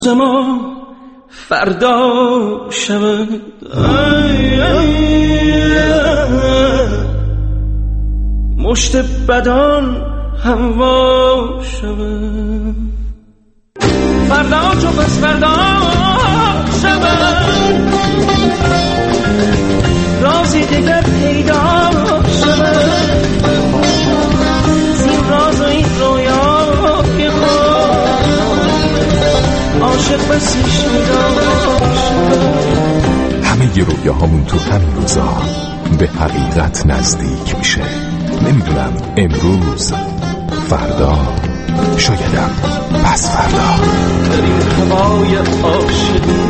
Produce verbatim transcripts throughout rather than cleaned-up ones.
ما فردا شود مشت بدان هوا شود فردا چو پس فردا شود رازی دیگر پیدا شود زین راز و این رویا که عاشق بسیش همه ی رویاهامون تو همین روزا به حقیقت نزدیک میشه. نمیدونم امروز، فردا، شایدم پس فردا. در این هوای عاشقی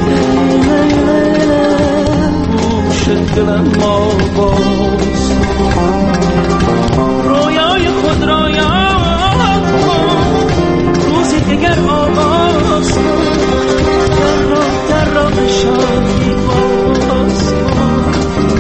گوش دلم ما باز رویای خود را یاد کن روزی دیگر آغاز کن در راه در راه شادی باز کن.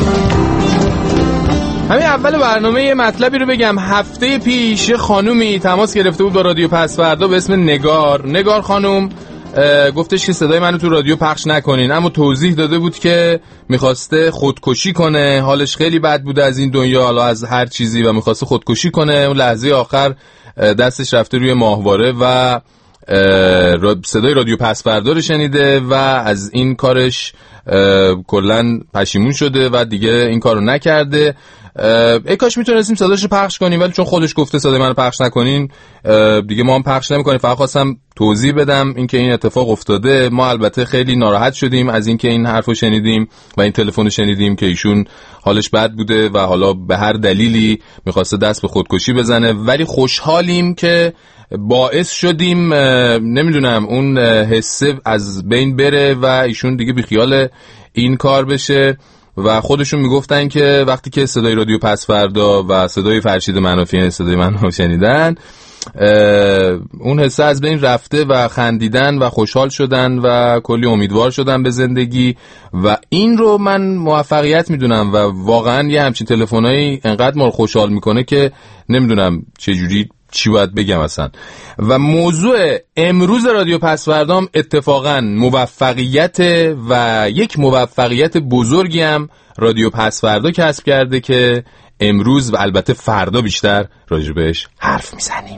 همین اول برنامه یه مطلبی رو بگم. هفته پیش خانومی تماس گرفته بود با رادیو پس فردا به اسم نگار. نگار خانوم گفتش که صدای منو تو رادیو پخش نکنین، اما توضیح داده بود که میخواسته خودکشی کنه، حالش خیلی بد بوده از این دنیا، حالا از هر چیزی، و میخواسته خودکشی کنه. اون لحظه آخر دستش رفته روی ماهواره و صدای رادیو پس فردا رو شنیده و از این کارش کلن پشیمون شده و دیگه این کارو نکرده. ای کاش میتونستیم صداشو پخش کنیم، ولی چون خودش گفته صدای منو پخش نکنین دیگه ما هم پخش نمیکنیم. فقط خواستم توضیح بدم اینکه این اتفاق افتاده. ما البته خیلی ناراحت شدیم از اینکه این حرفو شنیدیم و این تلفنو شنیدیم که ایشون حالش بد بوده و حالا به هر دلیلی میخواسته دست به خودکشی بزنه، ولی خوشحالیم که باعث شدیم نمیدونم اون حسه از بین بره و ایشون دیگه بیخیال این کار بشه. و خودشون میگفتن که وقتی که صدای رادیو پس فردا و صدای فرشید منافی صدای منو شنیدن اون حسه از بین رفته و خندیدن و خوشحال شدن و کلی امیدوار شدن به زندگی و این رو من موفقیت میدونم و واقعا یه همچین تلفنایی انقدر ما رو خوشحال میکنه که نمیدونم چجوری چی باید بگم اصلا. و موضوع امروز رادیو پس فردام اتفاقا موفقیت و یک موفقیت بزرگی هم رادیو پس فردا کسب کرده که امروز و البته فردا بیشتر راجبش حرف میزنیم.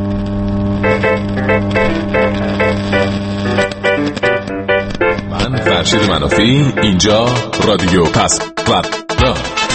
من فرشید منافی، اینجا رادیو پس فردا.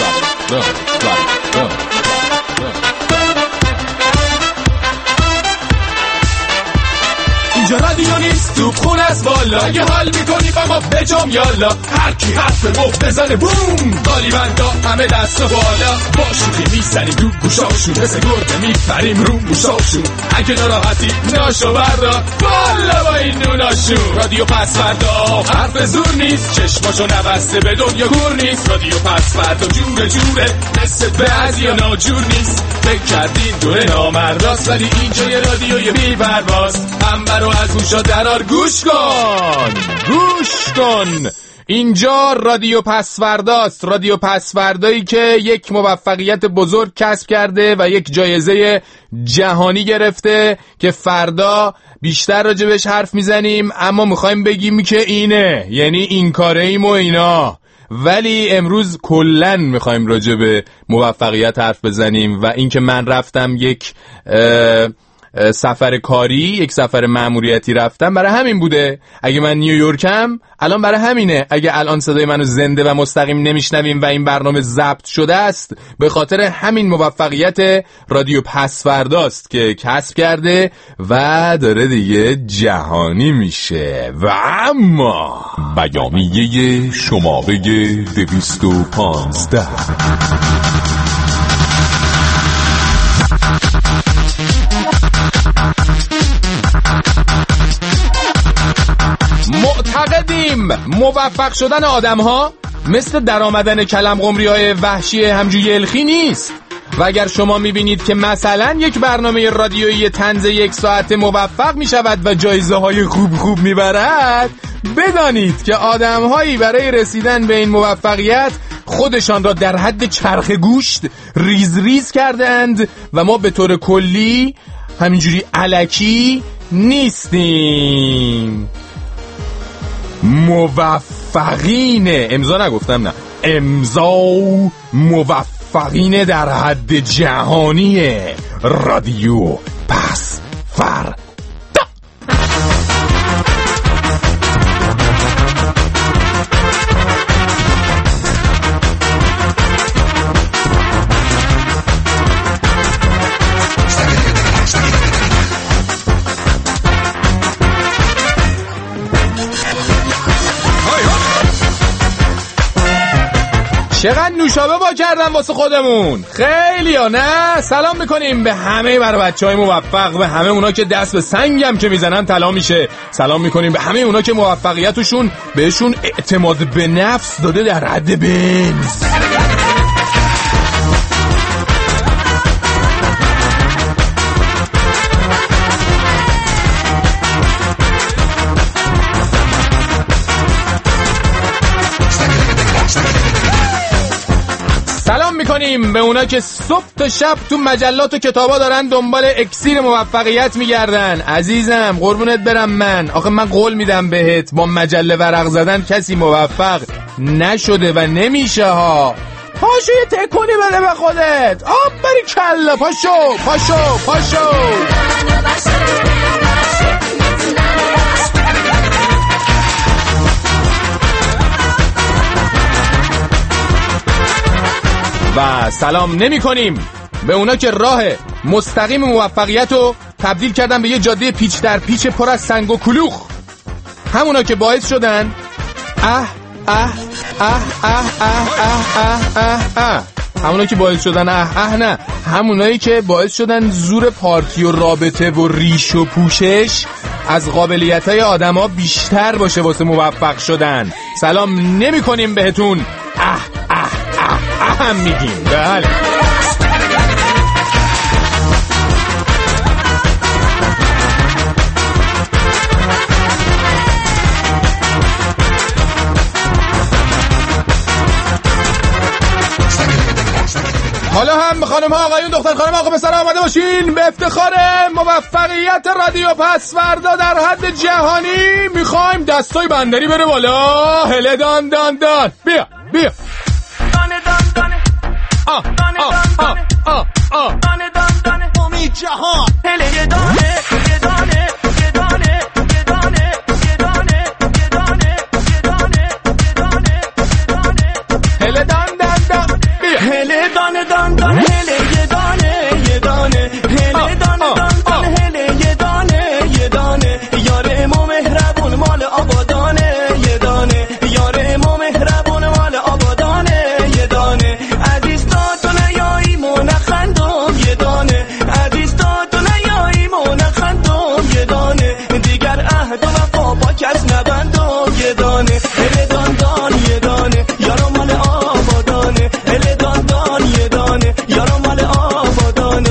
اینجا رادیو نیست تو خون از بالا، اگه حال میکنی با ما بجام یالا، هر کی حرف مفت بزنه بوم، بالی بندا همه دست و بالا، با شوخی میزنیم تو گوشاشون، مثل گرده میپریم رو موشاشون، اگه ناراحتی ناشو بردا بالا با این نوناشون. رادیو پس فردا حرف زور نیست، چشماشو نبسته به دنیا گور نیست، رادیو پس فردا جوره جوره مثل بعضی ناجور نیست، فکر کردین دوره نامرداست ولی اینجا یه رادیوی بی پرواز، هم برو از گوشا درار گوش کن گوش کن. اینجا رادیو پس فرداست، رادیو پس فردایی که یک موفقیت بزرگ کسب کرده و یک جایزه جهانی گرفته که فردا بیشتر راجبش حرف میزنیم، اما میخوایم بگیم که اینه، یعنی این کاره ایم و اینا، ولی امروز کلن میخوایم راجب موفقیت حرف بزنیم و اینکه من رفتم یک سفر کاری، یک سفر مأموریتی رفتم، برای همین بوده. اگه من نیویورکم الان برای همینه. اگه الان صدای منو زنده و مستقیم نمیشنویم و این برنامه ضبط شده است، به خاطر همین موفقیت رادیو پس فرداست که کسب کرده و داره دیگه جهانی میشه. و اما بیانیه شماره دویست و پانزده معتقدیم موفق شدن آدم ها مثل در آمدن کلم قمری های وحشی همجوی الخی نیست و اگر شما میبینید که مثلا یک برنامه رادیویی طنز یک ساعت موفق میشود و جایزه های خوب خوب میبرد، بدانید که آدم هایی برای رسیدن به این موفقیت خودشان را در حد چرخ گوشت ریز ریز کردند و ما به طور کلی همینجوری الکی نیستیم. موفقینه، امضا نگفتم، نه امضا موفقینه در حد جهانی رادیو پس فردا. چقدر نوشابه با کردن واسه خودمون خیلی ها، نه؟ سلام میکنیم به همه بر بچه های موفق، به همه اونا که دست به سنگم که میزنن طلا میشه. سلام میکنیم به همه اونا که موفقیتشون بهشون اعتماد به نفس داده در حد بنز. سلام میکنیم به اونا که صبح تا شب تو مجلات و کتابا دارن دنبال اکسیر موفقیت میگردن. عزیزم قربونت برم، من آخه من قول میدم بهت با مجله ورق زدن کسی موفق نشده و نمیشه ها. پاشو یه تکونی بده به خودت. آب بری کلا، پاشو پاشو پاشو. و سلام نمی کنیم به اونا که راه مستقیم موفقیت رو تبدیل کردن به یه جاده پیچ در پیچ پر از سنگ و کلوخ. همونا که باعث شدن اه اه اه اه اه اه اه اه همونا که باعث شدن اه اه نه همونایی که باعث شدن زور پارتی و رابطه و ریش و پوشش از قابلیت‌های آدم‌ها بیشتر باشه واسه موفق شدن. سلام نمی کنیم بهتون. اه اه اه هم میگیم. بله حالا هم خانم ها آقایون دختر خانم آقا پسر آمده باشین به افتخار موفقیت رادیو پس فردا در حد جهانی میخوایم دستای بندری بره بالا. هله دان دان دان بیا بیا دانه دان دانه آه آه آه آه آه دانه دان دانه امید جهان هله یه دانه یه دانه یه دانه یه دانه یه دانه یه دانه یه دانه یه دانه یه دانه هله دان دان دان بیا هله دانه دان دان هله یه دانه یه دانه هله دانه دان دان هله یه دانه یه دانه یار ما مهربون مال آبادانه یه دانه یار ما مهربون مال آبادانه یه دانه عزیز تا تو نیایی نخندم یه دانه عزیز تا تو نیایی نخندم یه دانه دیگر عهد و وفا با کس نبندم یه دانه هله دان دان یه دانه یارو مال آبادانه هله دان دان یه دانه یارو مال آبادانه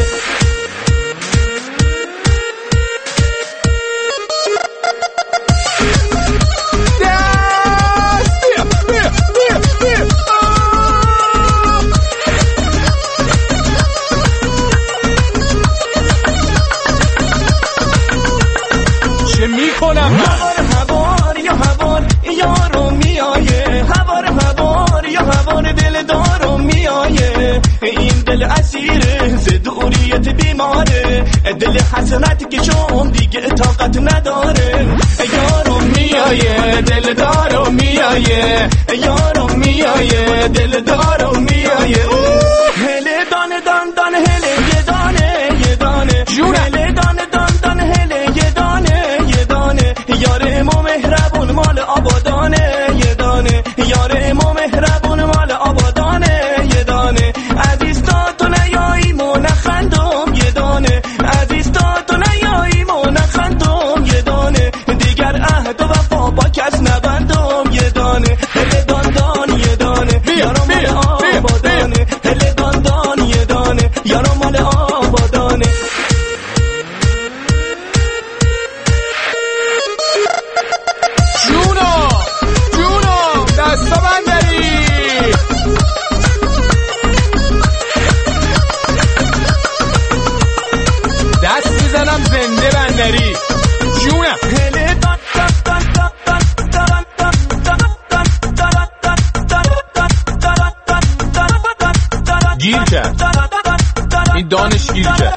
میکنم هوار هوار یا هوار یارو میایه هوار هوار یا هوار دل دارو میایه این دل اسیره ز دوریت بیماره دل حسرت که چون دیگه طاقت نداره یارو میایه دل دارو میایه یارو میایه دل دارو میایه هله دانه دان دان هله یه دانه یه دانه هله دانه دان دان هله یه دانه یه دانه یار ما مهربون مال آبادانه یه دانه یار ما مهربون مال آبادانه یه دانه عزیز تا تو نیایی مو نخندم یه دانه عزیز تا تو نیایی مو نخندم یه دانه دیگر عهد و وفا با کس نبندم یه دانه هله دان دان یه دانه یارو مال آبادانه هله دان دان یه دانه یارو مال آبادانه جونو جونو دستا بندری دست میزنم زنده بندری جونم هله دان دان دان دان دان کرد، این دانش گیر کرد.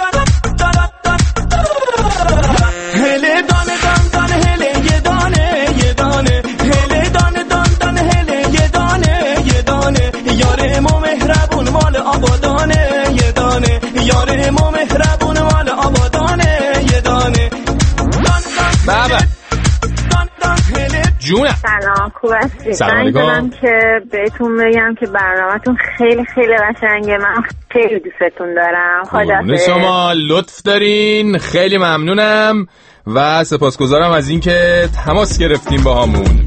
هله دانه دان دانه هله یه دانه یه دانه هله دانه دان دانه هله یه دانه یه دانه یاره ما مهربون مال آبادانه یه دانه یاره ما مهربون مال آبادانه یه دانه بابا جونم. سلام، خوب هستی؟ سلام علیکم. که بهتون بگم که برنامه‌تون خیلی خیلی قشنگه، من خیلی دوستتون دارم. خداحافظ. شما لطف دارین، خیلی ممنونم و سپاسگزارم از اینکه تماس گرفتیم با همون.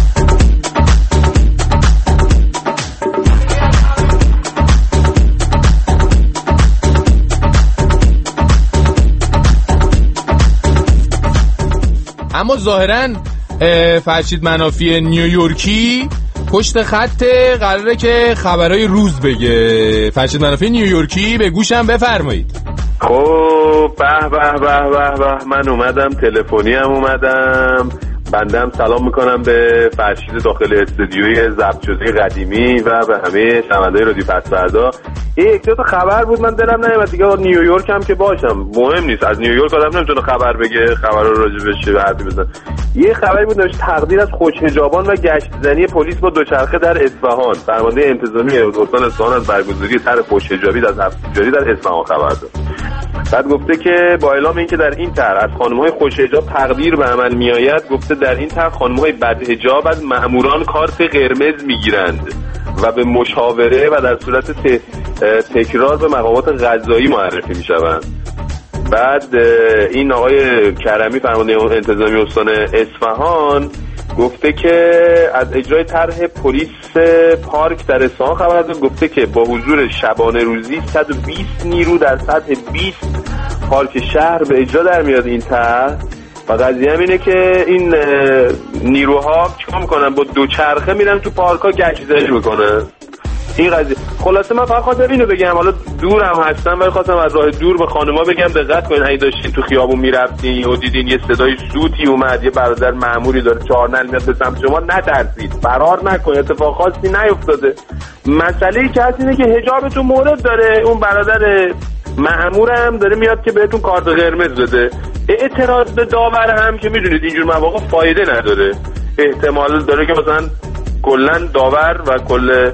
اما ظاهراً فرشید منافی نیویورکی پشت خط قراره که خبرای روز بگه. فرشید منافی نیویورکی به گوشم بفرمایید. خب به به به به به من اومدم، تلفنی هم اومدم. بنده هم سلام میکنم به فرشید داخل استودیوی ضبط شده قدیمی و به همه شنوندگان رادیو پس‌فردا. یک دو تا خبر بود، من دلم نمیاد دیگه نیویورک هم که باشم، مهم نیست. از نیویورک آدم نمیتونه خبر بگه، خبر رو راجع بهش حرفی بزنه. یه خبری بود نوشت تقدیر از خوش‌حجابان و گشت‌زنی پلیس با دوچرخه در اصفهان. فرمانده انتظامی استان اصفهان از برگزاری طرح خوش‌حجابی در هفته جاری در اصفهان خبر داد. بعد گفته که با اعلام اینکه در این طرح از خانم‌های خوش‌حجاب تقدیر به عمل می‌آید، گفته در این طرح خانم‌های بدحجاب از مأموران کارت قرمز می‌گیرند و به مشاوره و در صورت ت... تکرار به مقامات قضایی معرفی می‌شوند. بعد این آقای کرمی فرمانده انتظامی استان اصفهان گفته که از اجرای طرح پلیس پارک در اصفهان خبر داد. گفته که با حضور شبانه روزی صد و بیست نیرو در سطح بیست پارک شهر به اجرا در میاد این طرح. و قضیه هم اینه که این نیروها چیکار میکنن؟ با دوچرخه میرن تو پارک‌ها گشت‌زنی میکنن. این قضیه خلاصه من فقط خواستم اینو بگم، حالا دورم هستم ولی خواستم از راه دور به خانم‌ها بگم دقت کنین، اگه داشتین تو خیابون میرفتین و دیدین یه صدای سوتی اومد، یه برادر مأموری داره چهارنل میاد به سمت شما، نترسید، فرار نکنید، اتفاق خاصی نیفتاده. مسئله‌ای که هست اینه که حجابتون مورد داره، اون برادر مأمورم داره میاد که بهتون کارت قرمز بده. اعتراض به داور هم که میدونید اینجور مواقع فایده نداره، احتمال داره که مثلا کلا داور و کل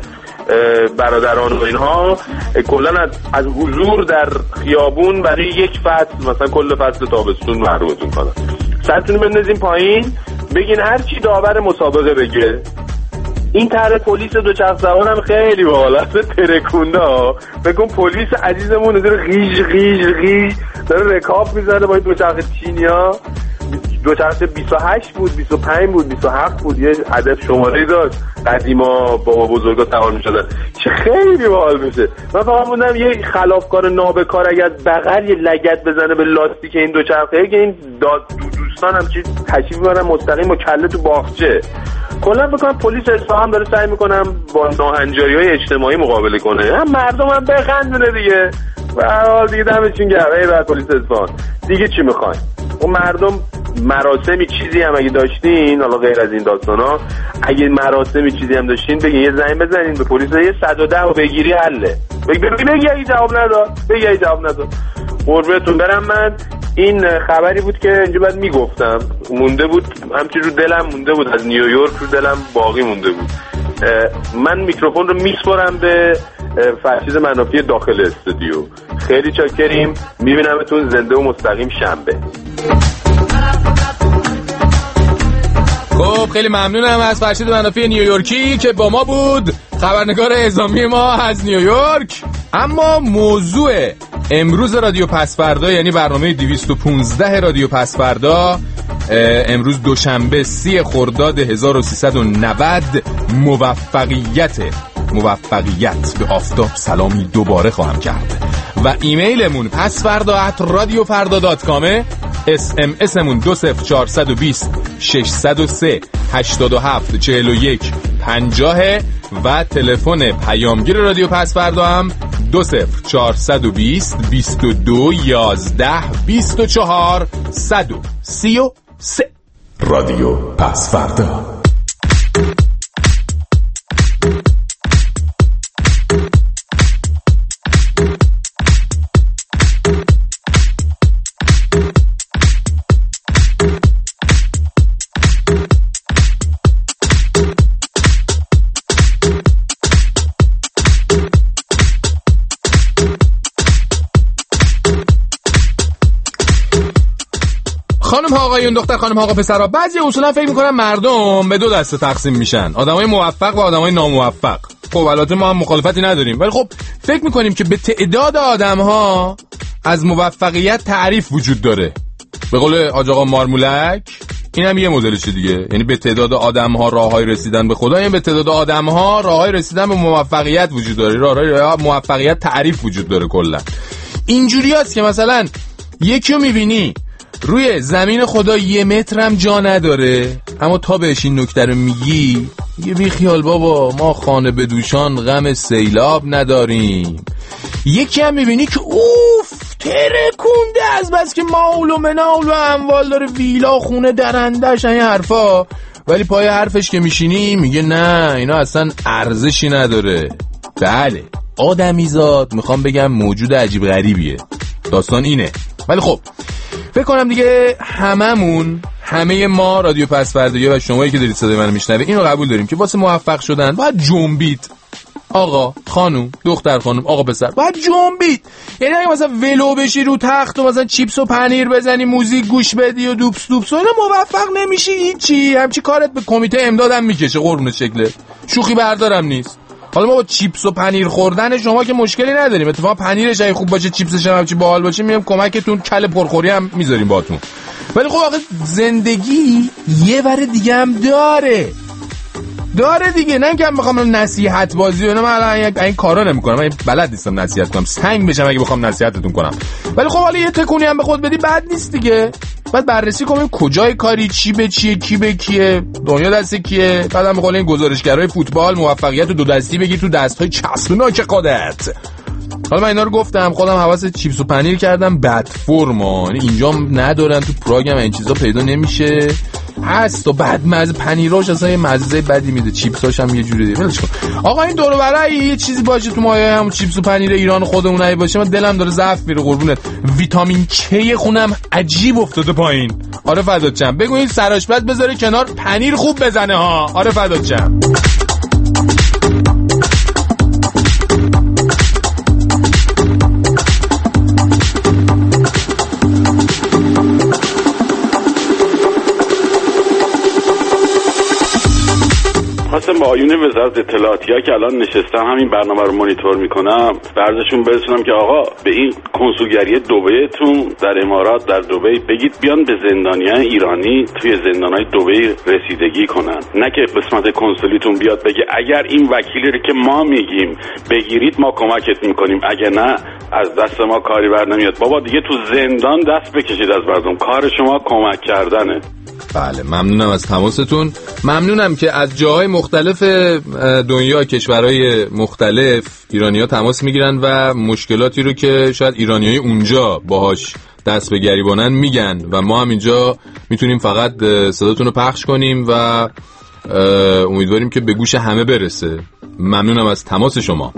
برادران و اینها کلا از, از حضور در خیابون برای یک فصل، مثلا کل فصل تابستون محرومتون کنن. سرتون بندازین پایین، بگین هر چی داور مسابقه بگه. این طرح پلیس دوچرخه سوار هم خیلی باحاله، ترکونده ها. بگم پلیس عزیزمون داره غیژ غیژ غیژ داره رکاب میزنه با این دوچرخه چینیا. دوچرخه بیست و هشت بود، بیست و پنج بود، بیست و هفت بود، یه عدد شماره‌ای داشت. قدیما بابا بزرگا سوار می‌شدن، چه خیلی باحال میشه. من فقط موندم یه خلافکار نابکار اگه از بغل یه لگد بزنه به لاستیک این دوچرخه، که این داد دو دوستان هم چی تشریف می‌برن مستقیم و کله تو باغچه. کلا بکنم پلیس اصفهان داره سعی می‌کنم با ناهنجاری‌های اجتماعی مقابله کنه، هم مردم هم بخندونه دیگه. به هر حال دیگه دمشون گرم. ای بعد پلیس اصفهان دیگه چی می‌خواین؟ اون مردم مراسمی چیزی هم اگه داشتین، حالا غیر از این داستانا، اگه مراسمی چیزی هم داشتین بگین، یه زنگ بزنین به پلیس، یه صد و ده رو بگیری حله. بگی بگی بگی اگه جواب نداد، بگی اگه جواب نداد قربتون برم. من این خبری بود که اینجا بعد میگفتم، مونده بود همچین رو دلم مونده بود، از نیویورک رو دلم باقی مونده بود. من میکروفون رو میسپارم به فرشید منافی داخل استودیو. خیلی چاکریم، میبینمتون زنده و مستقیم شنبه. خب خیلی ممنونم از فرشید منافی نیویورکی که با ما بود، خبرنگار اعزامی ما از نیویورک. اما موضوع امروز رادیو پس‌فردا، یعنی برنامه دویست و پانزده رادیو پس‌فردا، امروز دوشنبه سی خرداد هزار و سیصد و نود، موفقیت موفقیت به آفتاب سلامی دوباره خواهم کرد. و ایمیلمون پس‌فردا ات رادیو فردا دات کام، اس ام اسمون دو صفر چهارصد و بیست ششصد و سه هشتاد و هفت چهل و یک پنجاه و تلفن پیامگیر رادیو پس‌فردا هم دو صفر چهارصد و بیست بیست و دو یازده بیست و چهار صد و سی و سه. رادیو پس‌فردا. خانم ها آقایون، دختر خانم ها آقا پسرها، بعضی اصولا فکر میکنن مردم به دو دسته تقسیم میشن، آدمای موفق و آدمای ناموفق. خب البته ما هم مخالفتی نداریم، ولی خب فکر میکنیم که به تعداد آدم‌ها از موفقیت تعریف وجود داره. به قول حاج آقا مارمولک این هم یه مدلشه دیگه، یعنی به تعداد آدم‌ها راههای رسیدن به خدا، یعنی به تعداد آدم‌ها راههای رسیدن به موفقیت وجود داره، راههای موفقیت تعریف وجود داره. کلا اینجوری هست که مثلا یکی رو میبینی روی زمین خدا یه متر هم جا نداره، اما تا بهش این نکته رو میگی یه بی خیال بابا ما خانه به دوشان غم سیلاب نداریم. یکی هم میبینی که اوف ترکونده از بس که ماول و مناول و اموال داره، ویلا خونه درندش این حرفا، ولی پای حرفش که میشینی میگه نه اینا اصلا ارزشی نداره. بله آدمیزاد میخوام بگم موجود عجیب غریبیه، داستان اینه. ولی خب فکر کنم دیگه هممون، همه ما رادیو پسوردگی و شمایی که دارید صدای منو میشنوید اینو قبول داریم که واسه موفق شدن باید جنبید. آقا خانوم، دختر خانوم، آقا پسر، باید جنبید. یعنی اگه مثلا ولو بشی رو تخت و مثلا چیپس و پنیر بزنی، موزیک گوش بدی و دوپس دوپس و اینا، موفق نمیشی هیچی. همچی کارت به کمیته امدادم میکشه قربون شکله، شوخی بردارم نیست. حالا ما با چیپس و پنیر خوردن شما که مشکلی نداریم، اتفاقا پنیرش اگه خوب باشه، چیپسش هم همچی باحال باشه، میام کمکتون، کله پرخوری هم میذاریم باهاتون. ولی خب آخه زندگی یه ور دیگه هم داره داره دیگه. نه اینکه بخوام نصیحت بازی و اینا، من الان این کارا نمیکنم، من بلد نیستم نصیحت کنم، سنگ بشم اگه بخوام نصیحتتون کنم. ولی خب حالا یه تکونی هم به خود بدی بد نیست دیگه. بعد بررسی کنیم کجای کاری، چی به چیه، کی به کیه، دنیا دست کیه. بعدم بقول این گزارشگرای فوتبال موفقیت دو دستی بگیر تو دست‌های چسبناک خودت. حالا من اینا رو گفتم، خودم حواس چیپس و پنیر کردم، بد فرما، یعنی اینجا ندارن، تو پراگ هم این چیزا پیدا نمیشه، هست و بعد مزه پنیراش اصلا یه مزه بدی میده، چیپساش هم یه جوری دیگه. ولش کن آقا، این دور و برای یه چیزی باشه تو مایه هم چیپس و پنیر ایران خودمون ای باشه، من دلم داره ضعف میره قربونت. ویتامین کی خونم عجیب افتاده پایین. آره فدات شم، بگو این سرآشپز بذاره کنار، پنیر خوب بزنه ها. آره فدات شم. خواستم با آیون وزارت اطلاعاتی ها که الان نشستم همین برنامه رو مانیتور میکنم برزشون برسونم که آقا به این کنسولگری دبیتون در امارات، در دبی، بگید بیان به زندانیان ایرانی توی زندانهای دبی رسیدگی کنن، نه که قسمت کنسولیتون بیاد بگه اگر این وکیلی رو که ما میگیم بگیرید ما کمکت میکنیم، اگه نه از دست ما کاری بر نمیاد. بابا دیگه تو زندان دست بکشید از مردم، کار شما کمک کردنه. بله ممنونم از تماستون، ممنونم که از جاهای مختلف دنیا، کشورهای مختلف ایرانی‌ها تماس میگیرن و مشکلاتی رو که شاید ایرانیای اونجا باهاش دست به گریبانن میگن و ما هم اینجا میتونیم فقط صداتون رو پخش کنیم و امیدواریم که به گوش همه برسه. ممنونم از تماس شما.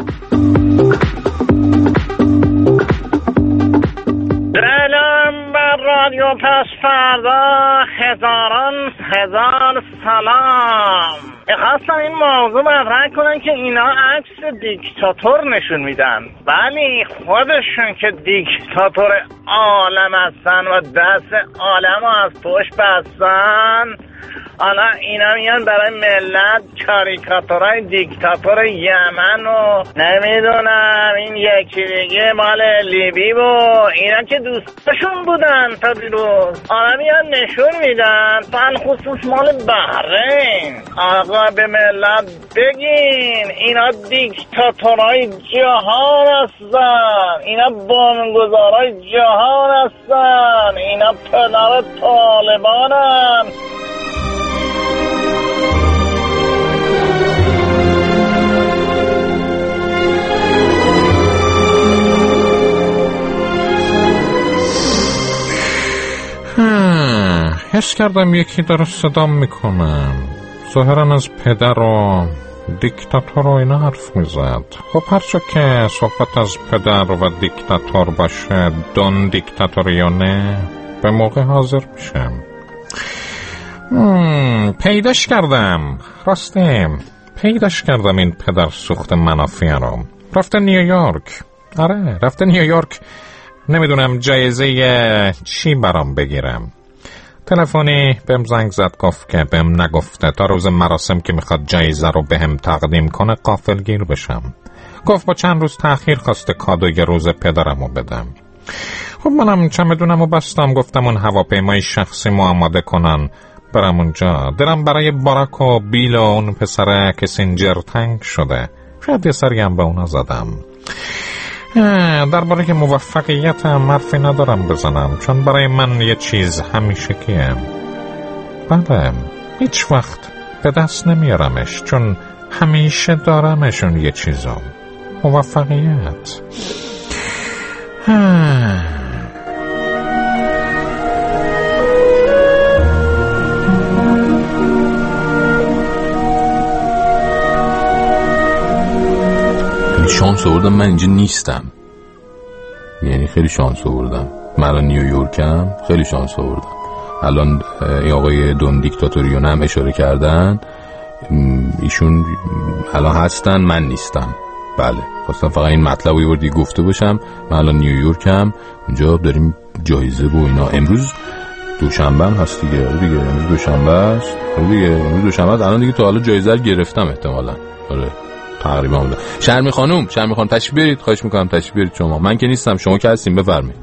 رادیو پس‌فردا، هزاران هزار سلام. میخواستم این موضوع مطرح کنن که اینا عکس دیکتاتور نشون میدن، ولی خودشون که دیکتاتور عالم هستن و دست عالم رو از پشت بستن، حالا اینا میان برای ملت کاریکاتورای دیکتاتور یمن و نمیدونم این یکی دیگه مال لیبی و اینا که دوستشون بودن تا دیروز، حالا میان نشون میدن فن خصوص مال بحرین. آقا به ملت بگین اینا دیکتاتورای جهان هستن، اینا بنگذارای جهان هستن، اینا پدر طالبانن. حس کردم یکی داره صدام میکنم، ظاهرا از پدر و دیکتاتور و اینا حرف میزد. خب هرچه که صحبت از پدر و دیکتاتور باشه، دون دیکتاتور یا نه، به موقع حاضر میشم. پیداش کردم، راسته پیداش کردم این پدر سوخت منافع رو. رفته نیویورک. آره رفته نیویورک، نمیدونم جایزه چی برام بگیرم. تلفنی بهم زنگ زد، گفت که بهم نگفته تا روز مراسم که میخواد جایزه رو بهم تقدیم کنه غافلگیر بشم. گفت با چند روز تأخیر خواسته کادوی روز پدرمو بدم. خب منم چمدونمو بستم، گفتم اون هواپیمای شخصی مو آماده کنن برم اونجا. دلم برای باراک و بیل و اون پسر کسینجر تنگ شده. شاید یه سری هم به اونا زدم. درباره که موفقیتم حرفی ندارم بزنم، چون برای من یه چیز همیشگیه. بله، هیچ وقت به دست نمیارمش، چون همیشه دارمشون یه چیزا. موفقیت. شانس آوردم من اینجا نیستم، یعنی خیلی شانس آوردم. من الان نیویورکم، خیلی شانس آوردم. الان این آقای دون دیکتاتوریون هم اشاره کردن، ایشون الان هستن، من نیستم. بله، خواستم فقط این مطلب رو یه بار گفته باشم. من الان نیویورکم، اونجا داریم جایزه و اینا. امروز دوشنبه هم هست دیگه. دیگه امروز دوشنبه است دیگه. امروز دوشنبه است. الان دیگه تا حالا جایزه رو گرفتم احتمالاً. آره تقریبا بوده. شرمی خانم، شرمی خانم تشریف برید، خواهش میکنم تشریف برید. شما، من که نیستم، شما که هستین، بفرمایید.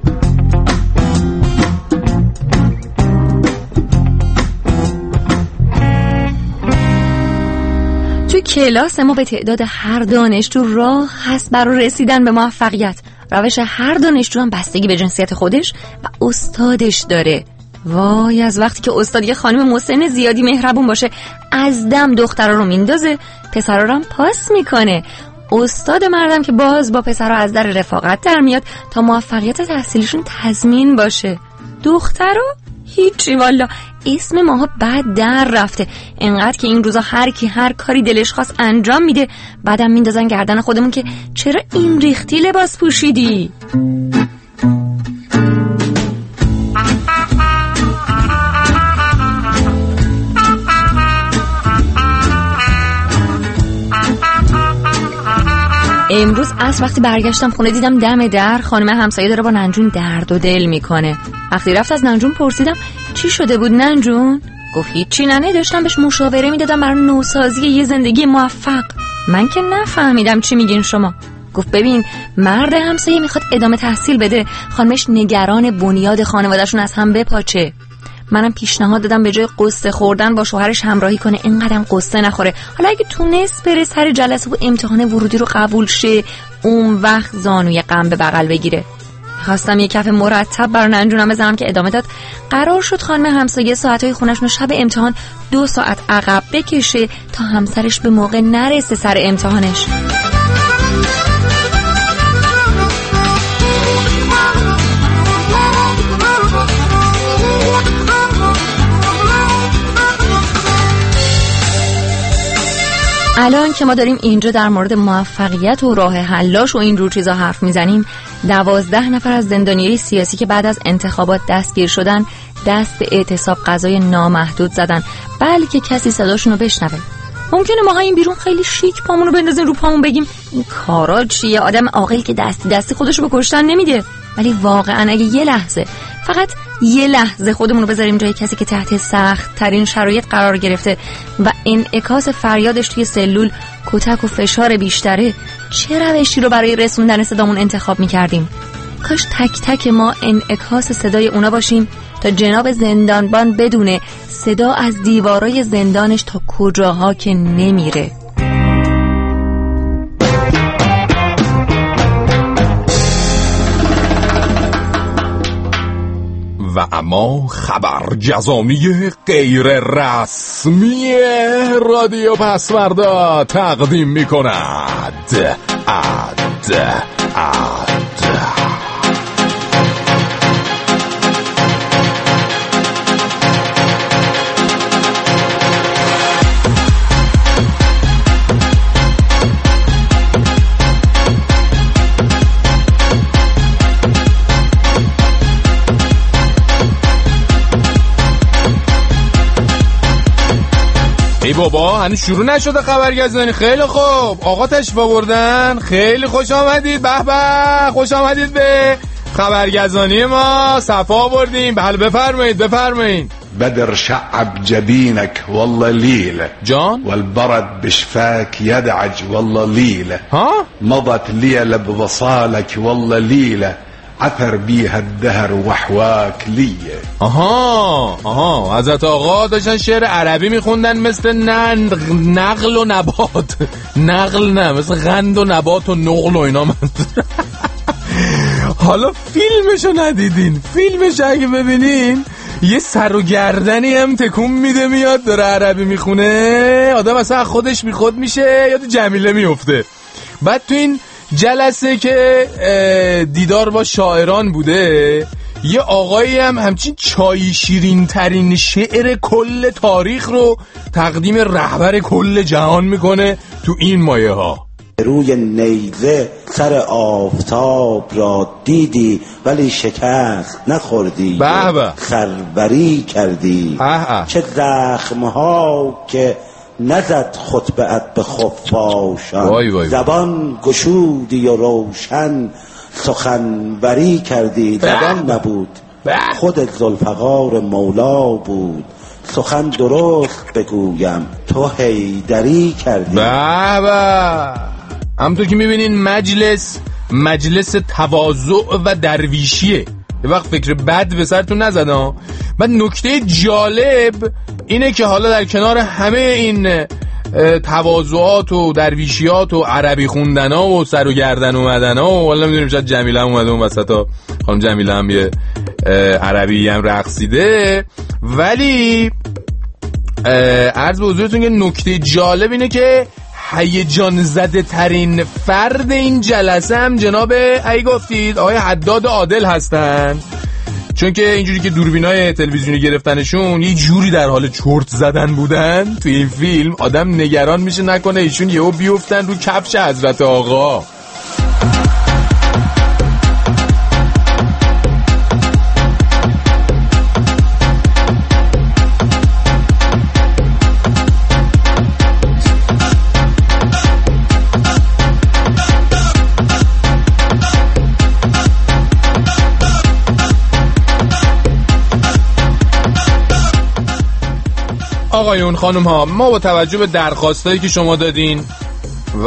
تو کلاس ما به تعداد هر دانشجو راه هست برای رسیدن به موفقیت. روش هر دانشجو هم بستگی به جنسیت خودش و استادش داره. وای از وقتی که استاد یه خانم مسن زیادی مهربون باشه، از دم دخترا رو میندازه، پسرا رو هم پاس میکنه. استاد مردم که باز با پسرا از در رفاقت در میاد تا موفقیت تحصیلیشون تضمین باشه. دخترا هیچی والا، اسم ماها بعد در رفته. انقدر که این روزا هر کی هر کاری دلش خواست انجام میده، بعدم میندازن گردن خودمون که چرا این ریختی لباس پوشیدی. امروز از وقتی برگشتم خونه دیدم دم در خانم همسایه داره با ننجون درد و دل میکنه. وقتی رفت از ننجون پرسیدم چی شده بود ننجون؟ گفت هیچی ننه، داشتم بهش مشاوره میدادم برای نوسازی یه زندگی موفق. من که نفهمیدم چی میگین شما. گفت ببین، مرد همسایه میخواد ادامه تحصیل بده، خانمش نگران بنیاد خانوادهشون از هم بپاچه. منم پیشنهاد دادم به جای قصه خوردن با شوهرش همراهی کنه، اینقدرم قصه نخوره. حالا اگه تونست بره سر جلسه و امتحان ورودی رو قبول شه، اون وقت زانوی غم به بغل بگیره. خواستم یه کف مرتب بر ننجونم بزنم که ادامه داد. قرار شد خانم همسایه ساعتهای خونه‌شون شب امتحان دو ساعت عقب بکشه تا همسرش به موقع نرسه سر امتحانش. الان که ما داریم اینجا در مورد موفقیت و راه حلاش و این جور چیزا حرف میزنیم، دوازده نفر از زندانیای سیاسی که بعد از انتخابات دستگیر شدن دست به اعتصاب غذای نامحدود زدن، بلکه کسی صداشون رو بشنوه. ممکنه ما این بیرون خیلی شیک پامون رو بندازیم رو پامون بگیم این کارا چیه، آدم عاقل که دستی دستی خودش رو به کشتن نمیده. ولی واقعا اگه یه لحظه، فقط یه لحظه خودمون رو بذاریم جای کسی که تحت سخت ترین شرایط قرار گرفته و انعکاس فریادش توی سلول کتک و فشار بیشتره، چه روشی رو برای رسوندن صدامون انتخاب میکردیم؟ کاش تک تک ما انعکاس صدای اونا باشیم تا جناب زندانبان بدونه صدا از دیوارای زندانش تا کجاها که نمیره. و اما خبر جزامی غیر رسمی رادیو پسوردا تقدیم می کند. اد اد ای بابا، هنوز شروع نشده خبرگزانی. خیلی خوب، آقا تشریف آوردن، خیلی خوش آمدید. به به، خوش آمدید به خبرگزانی ما، صفا آوردیم. بله بفرمایید بفرمایید. بدر شعب جبينك والله ليلة جان والبرد بشفاك يدعج والله ليلة ها مضت ليلة بوصالك والله ليلة عثر بيها الدهر وحواك لیه. آها آها حضرت آقا داشتن شعر عربی میخوندن مثل نقل و نبات. نقل نه، مثل غند و نبات و نقل و اینا. حالا فیلمشو ندیدین، فیلمش اگه ببینین یه سر و گردنی هم تکون میده میاد داره عربی میخونه، آدم اصلا خودش بی خود میشه، یاد جمیله میفته. بعد تو این جلسه که دیدار با شاعران بوده، یه آقایی هم همچین چای شیرین ترین شعر کل تاریخ رو تقدیم رهبر کل جهان میکنه تو این مایه ها. روی نیزه سر آفتاب را دیدی ولی شکست نخوردی، سربری کردی. اه اه. چه زخمها که نزد خطبه‌ات به خفاشان، زبان گشودی و روشن سخنوری کردی. زبان نبود خود ذوالفقار مولا بود، سخن درست بگویم تو حیدری کردی. بابا همونطور که میبینین مجلس مجلس تواضع و درویشیه، یه وقت فکر بد به سرتون نزدن. بعد نکته جالب اینه که حالا در کنار همه این تواضعات و درویشیات و عربی خوندن ها و سر و گردن اومدن ها و والا میدونیم شاید جمیله هم اومده اون وسط ها، خانم جمیله هم یه عربی هم رقصیده، ولی عرض به حضورتون که نکته جالب اینه که هیجان زده ترین فرد این جلسه هم جناب ای گفتید آقای حداد عادل هستن، چون که اینجوری که دوربینای تلویزیونی گرفتنشون یه جوری در حال چرت زدن بودن توی این فیلم، آدم نگران میشه نکنه ایشون یهو بیفتن رو کفش حضرت آقا. آقایون خانم ها، ما با توجه به درخواستایی که شما دادین و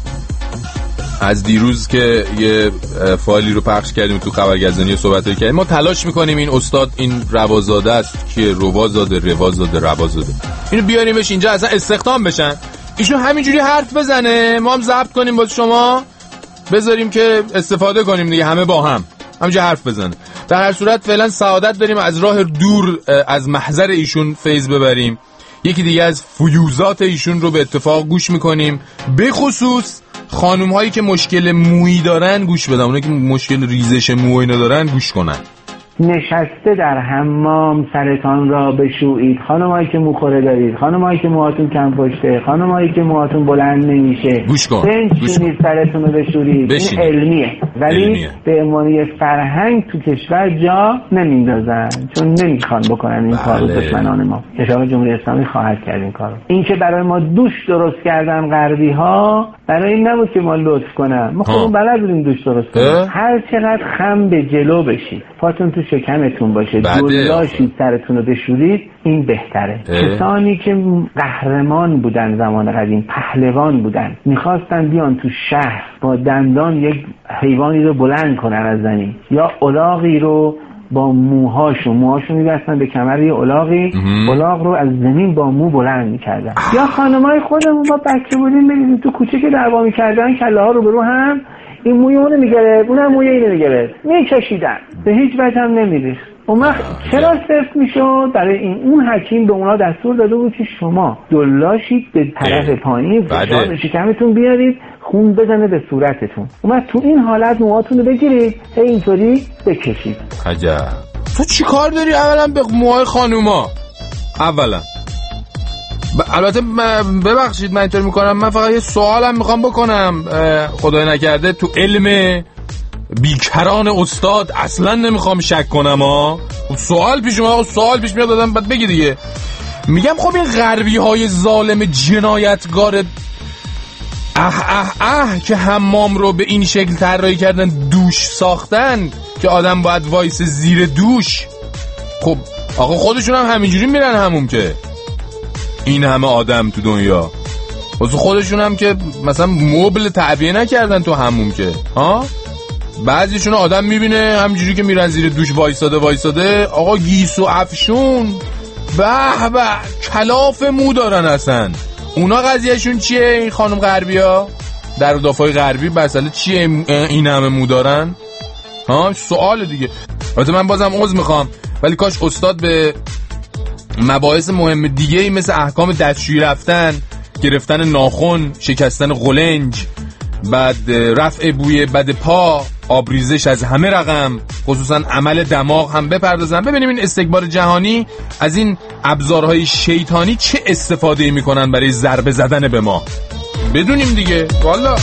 از دیروز که یه فایلی رو پخش کردیم تو خبرگزینی صحبتایی کردیم، ما تلاش میکنیم این استاد، این روازاده است که روازاده روازاده روازاده اینو بیاریمش اینجا اصلا استخدام بشن، ایشون همینجوری حرف بزنه، ما هم ضبط کنیم با شما بذاریم که استفاده کنیم دیگه، همه با هم همینجا حرف بزنه. در هر صورت فعلا سعادت داریم از راه دور از محضر ایشون فیض ببریم، یکی دیگه از فیوزات ایشون رو به اتفاق گوش میکنیم، به خصوص خانوم هایی که مشکل مویی دارن گوش بدن، اونایی که مشکل ریزش مویی ندارن گوش کنن. نشسته در حمام سرتان را بشویید، خانمایی که موخوره دارید، خانمایی که موهاتون کم پشته، خانمایی که موهاتون بلند نمیشه، گوش کن بنشینید سرتون رو بشورید. این علمیه ولی علمیه. به عنوان فرهنگ تو کشور جا نمیندازن، چون نمیخوان بکنن این کارو. دشمنان ما کشور جمهوری اسلامی خواهد کرد این کارو. این که برای ما دوش درست کردن غربی ها برای این نبود که ما لطف کنن، ما خودمون بلد بودیم دوش درست کنیم. هر چقدر خم به جلو بشید، پاتون تو شکمتون باشه، دلاشید سرتون رو بشورید، این بهتره. کسانی که قهرمان بودن زمان قدیم، پهلوان بودن، میخواستن بیان تو شهر با دندان یک حیوانی رو بلند کنن از زمین، یا الاغی رو با موهاشون موهاشون میبستن به کمر یه الاغی، الاغ رو از زمین با مو بلند میکردن. یا خانمای خودمون با بچه بودیم میدیدیم تو کوچه که دعوا میکردن، کله ها رو برو هم، این موی اونو میگرفت، اونم موی اینو میگرفت، میکشیدن، به هیچ وجه هم نمیریخت. اون وقت چرا صرف میشد؟ برای این اون حکیم به اونا دستور داده بود که شما دلاشید به طرف پایین، فشار به شکمتون بیارید، خون بزنه به صورتتون، اون وقت تو این حالت موهاتون رو بگیرید اینطوری بکشید. عجب. تو چی کار داری اولا به موهای خانوما؟ اولا ب... البته ببخشید من اینطور میکنم، من فقط یه سوالم میخوام بکنم، خدای نکرده تو علم بیکران استاد اصلا نمیخوام شک کنم ها، سوال پیش اومد، سوال پیش میاد دادم بعد بگی دیگه. میگم خب این غربی های ظالم جنایتگار اه اه اه که حمام رو به این شکل طراحی کردن، دوش ساختن که آدم باید وایس زیر دوش، خب آقا خودشون هم همینجوری میرن هموم که این همه آدم تو دنیا، واسه خودشون هم که مثلا مبل تعبیه نکردن تو هموم که ها. بعضیشون آدم میبینه همینجوری که میرن زیر دوش وایساده وایساده آقا گیس و افشون به به کلاف مو دارن. اصلا اونا قضیهشون چیه؟ این خانم غربی ها در دافای غربی مسئله چیه این همه مو دارن ها؟ سوال دیگه. البته من بازم عذر میخوام ولی کاش استاد به مباحث مهم دیگه ای مثل احکام دستشویی رفتن، گرفتن ناخن، شکستن قلنج، بعد رفع بوی بد پا، آبریزش از همه رقم، خصوصا عمل دماغ هم بپردازن. ببینیم این استکبار جهانی از این ابزارهای شیطانی چه استفاده میکنن برای ضربه زدن به ما، بدونیم دیگه. والا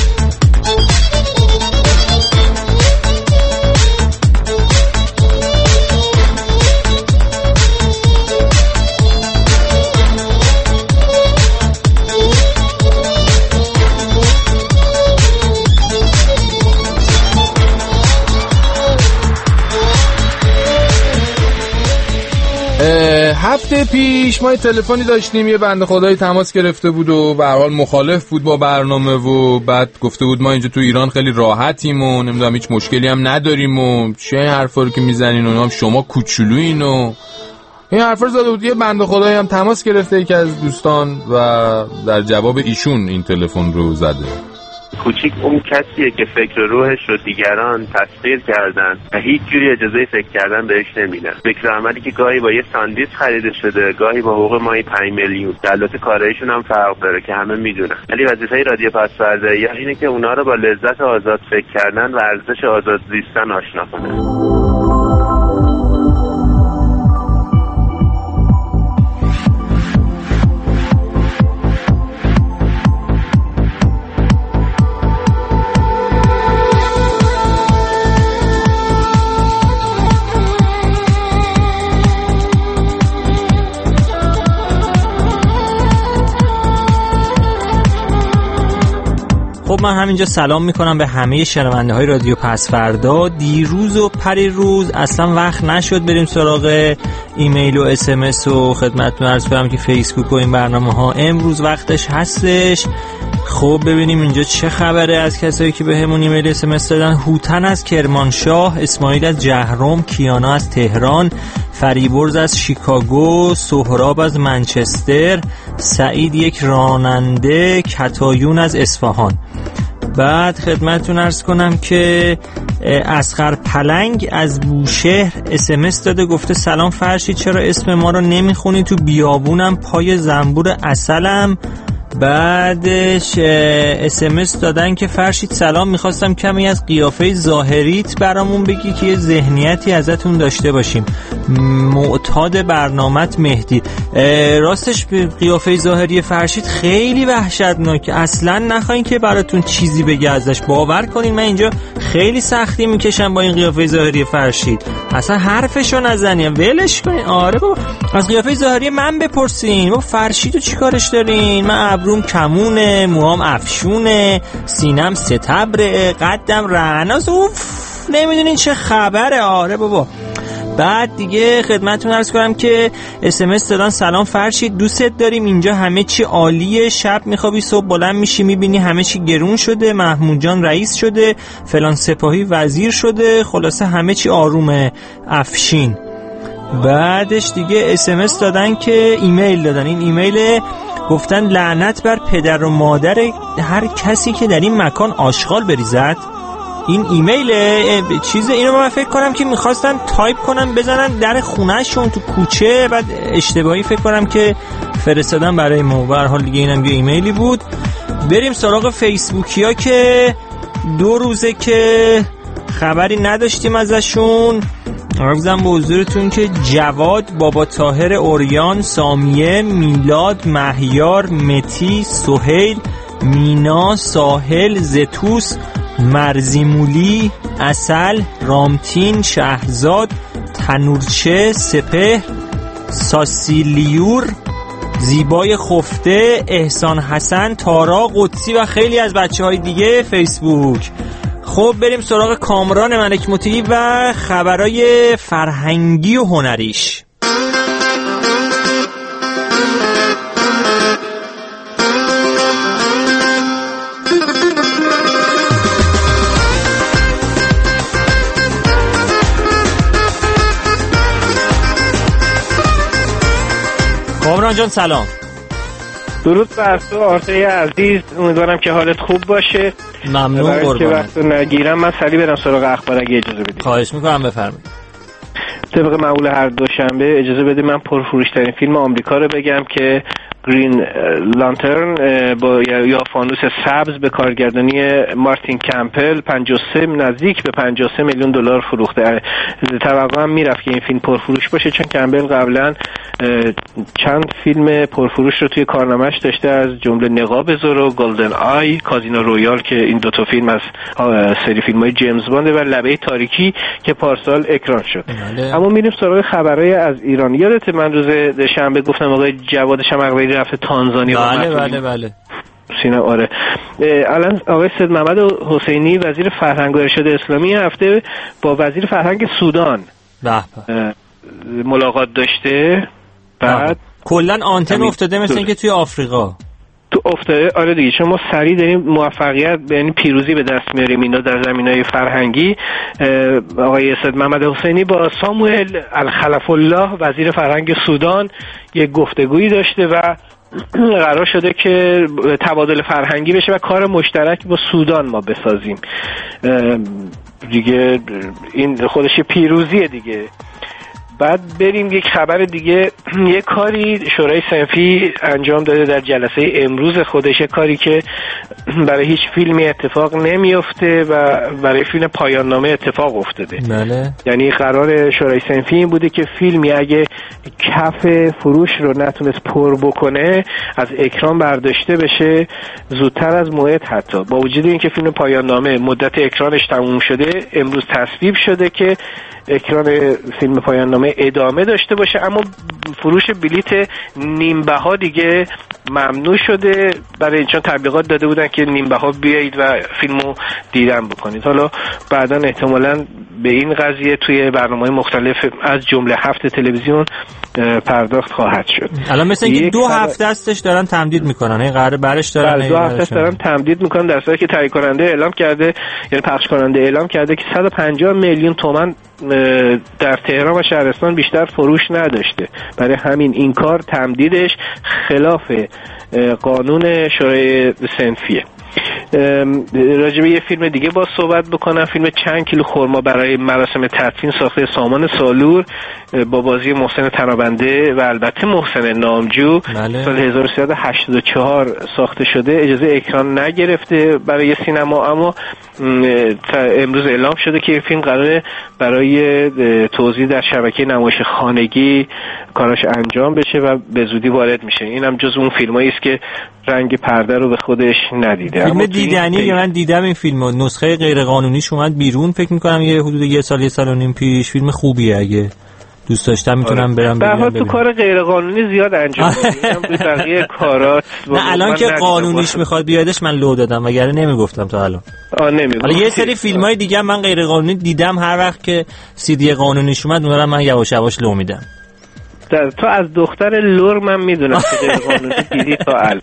هفته پیش ما یه تلفنی داشتیم، یه بنده خدایی تماس گرفته بود و به هر حال مخالف بود با برنامه و بعد گفته بود ما اینجا تو ایران خیلی راحتیم و نمیدونم هیچ مشکلی هم نداریم و چه این حرفا رو که میزنین و هم شما کوچولوین و این حرفا رو زده بود. یه بنده خدایی هم تماس گرفته یکی از دوستان و در جواب ایشون این تلفن رو زده. کوچیک اون کسیه که فکر روحش رو دیگران تسخیر کردن و هیچ جوری اجازه فکر کردن بهش نمیدن. فکر عملی که گاهی با یه ساندویچ خریده شده، گاهی با حقوق مایی پنج میلیون. البته کارایشون هم فرق داره که همه میدونن، ولی وظیفه رادیو پس‌فردایی اینه که اونا رو با لذت آزاد فکر کردن و ارزش آزاد زیستن آشنا کنه. خب من همینجا سلام میکنم به همه شنونده های رادیو پس‌فردا. دیروز و پریروز اصلا وقت نشد بریم سراغ ایمیل و اس ام اس و خدمتتون عرض کنم که فیسبوک و این برنامه ها. امروز وقتش هستش. خب ببینیم اینجا چه خبره از کسایی که به همون ایمیل اس ام اس دادن. هوتن از کرمانشاه، اسماعیل از جهرم، کیانا از تهران، فریبرز از شیکاگو، سهراب از منچستر، سعید یک راننده، کتایون از اصفهان. بعد خدمتتون عرض کنم که اصغر پلنگ از بوشهر اس ام اس داده، گفته سلام فرشید، چرا اسم ما رو نمیخونی تو بیابونم پای زنبور عسلم. بعدش اس ام اس دادن که فرشید سلام، میخواستم کمی از قیافه ظاهریت برامون بگی که یه ذهنیتی ازتون داشته باشیم. معتاد برنامت مهدی. راستش قیافه ظاهری فرشید خیلی وحشتناکه، اصلا نخواین که براتون چیزی بگه ازش، باور کنین من اینجا خیلی سختی میکشم با این قیافه ظاهری فرشید، اصلا حرفشو نزنیم ولش کنین. آره بابا از قیافه ظاهری من بپرسین، بابا فرشیدو چیکارش دارین؟ من ابروم کمونه، موهام افشونه، سینم ستبره، قدم رعناست، اوف نمیدونین چه خبره. آره بابا. بعد دیگه خدمتتون عرض کنم که اس ام اس دادن سلام فرشید، دوستت داریم، اینجا همه چی عالیه، شب میخوابی صبح بلند میشی میبینی همه چی گرون شده، محمود جان رئیس شده، فلان سپاهی وزیر شده، خلاصه همه چی آرومه، افشین. بعدش دیگه اس ام اس دادن که ایمیل دادن، این ایمیل گفتن لعنت بر پدر و مادر هر کسی که در این مکان آشغال بریزد. این ایمیل چیز اینو من فکر کنم که میخواستن تایپ کنن بزنن در خونهشون تو کوچه، بعد اشتباهی فکر کنم که فرستادن برای ما. به هر حال دیگه اینم یه ایمیلی بود. بریم سراغ فیسبوکیا که دو روزه که خبری نداشتیم ازشون. عرضم به حضورتون که جواد، بابا طاهر، اوریان، سامیه، میلاد، مهیار، متی، سهیل، مینا، ساحل، زتوس، مرزیمولی، اصل، رامتین، شهرزاد، تنورچه، سپه، ساسیلیور، زیبای خفته، احسان حسن، تارا، قدسی و خیلی از بچه های دیگه فیسبوک. خب بریم سراغ کامران ملک مطیعی و خبرای فرهنگی و هنریش. سهران جان سلام. درود بر تو آرتای عزیز، امیدوارم که حالت خوب باشه. ممنون قربانت. که وقت نگیرم من سریع برم سراغ اخبار اگه اجازه بدید. خواهش میکنم بفرمایید. طبق معمول هر دوشنبه اجازه بده من پرفروش‌ترین فیلم آمریکا رو بگم که گرین لانترن با یا فانوس سبز به کارگردانی مارتین کمپل پنجاه و سه نزدیک به پنجاه و سه میلیون دلار فروخته. توقع هم میرفت که این فیلم پرفروش باشه چون کمپل قبلا چند فیلم پرفروش رو توی کارنامه‌اش داشته، از جمله نقاب زورو، گلدن آی، کازینو رویال که این دو تا فیلم از سری فیلم‌های جیمز باند و لبه تاریکی که پارسال اکران شد. بله. اما میریم سراغ خبرهای از ایران. یادت من روز شنبه گفتم آقای جواد شمقوی رفته تانزانیا؟ بله بله بله سینا آره. الان آقای سید محمد حسینی وزیر فرهنگ و ارشاد اسلامی هفته با وزیر فرهنگ سودان به ملاقات داشته. بعد کلا آنتن افتاده مثل اینکه توی آفریقا تو افتاده. آره دیگه، چون ما سریع داریم موفقیت یعنی پیروزی به دست میاریم اینا در زمینهای فرهنگی. آقای سید محمد حسینی با ساموئل الخلف الله وزیر فرهنگ سودان یک گفتگویی داشته و قرار شده که تبادل فرهنگی بشه و کار مشترک با سودان ما بسازیم دیگه. این خودش پیروزیه دیگه. بعد بریم یک خبر دیگه. یک کاری شورای صنفی انجام داده در جلسه امروز خودش، کاری که برای هیچ فیلمی اتفاق نمیفته و برای فیلم پایان نامه اتفاق افتاده. بله. یعنی قرار شورای صنفی این بوده که فیلمی اگه کف فروش رو نتونست پر بکنه از اکران برداشته بشه زودتر از موعد. حتی با وجود اینکه فیلم پایان نامه مدت اکرانش تموم شده، امروز تصویب شده که اکران فیلم پایان نامه ادامه داشته باشه، اما فروش بلیت نیم بها دیگه ممنوع شده برای چون تبلیغات داده بودن که نیم بها بیایید و فیلمو دیدن بکنید. حالا بعداً احتمالاً به این قضیه توی برنامه‌های مختلف از جمله هفت تلویزیون پرداخت خواهد شد. الان مثل اینکه دو هفته استش دارن تمدید میکنن، این قراره برش دارن دو هفته دارن تمدید میکنن، در صورتی که تهیه کننده اعلام کرده، یعنی پخش کننده اعلام کرده که صد و پنجاه میلیون تومان در تهران و شهرستان بیشتر فروش نداشته. برای همین این کار تمدیدش خلاف قانون شورای صنفیه. راجع به یه فیلم دیگه با صحبت بکنم. فیلم چند کیلو خرما برای مراسم تدفین ساخته سامان سالور با بازی محسن تنابنده و البته محسن نامجو بله. سال هزار و سیصد و هشتاد و چهار ساخته شده. اجازه اکران نگرفته برای سینما، اما امروز اعلام شده که این فیلم قراره برای توزیع در شبکه نمایش خانگی کاراش انجام بشه و به زودی وارد میشه. اینم جز اون فیلمایی است که رنگ پرده رو به خودش ندیده. فیلم دیدنی من دیدم این فیلمو، نسخه غیر قانونیش اومد بیرون، فکر میکنم یه حدود یه سال یه سال و نیم پیش. فیلم خوبیه، اگه دوست داشتم میتونم برم ببینم. به تو کار غیر قانونی زیاد انجام میدم به بقیه کارات. نه الان که قانونیش میخواد بیادش من لو دادم، وگرنه نمیگفتم تا الان. آ نمیگم. حالا یه سری فیلمای دیگه من غیر قانونی دیدم، هر وقت که سی دی قانونیش اومد اونها من یواش یواش لو میدم. تو از دختر لور من میدونم که غیر قانونی دیدی تا الان.